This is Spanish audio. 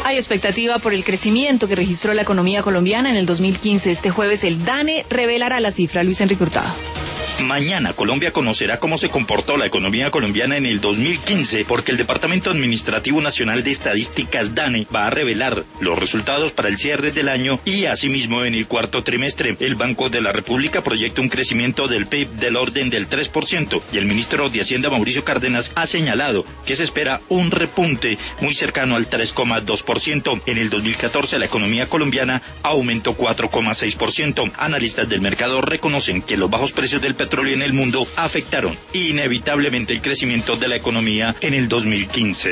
Hay expectativa por el crecimiento que registró la economía colombiana en el 2015. Este jueves el DANE revelará la cifra. Luis Enrique Hurtado. Mañana Colombia conocerá cómo se comportó la economía colombiana en el 2015, porque el Departamento Administrativo Nacional de Estadísticas DANE va a revelar los resultados para el cierre del año y asimismo en el cuarto trimestre. El Banco de la República proyecta un crecimiento del PIB del orden del 3% y el ministro de Hacienda Mauricio Cárdenas ha señalado que se espera un repunte muy cercano al 3,2%. En el 2014 la economía colombiana aumentó 4,6%. Analistas del mercado reconocen que los bajos precios del petróleo en el mundo afectaron inevitablemente el crecimiento de la economía en el 2015.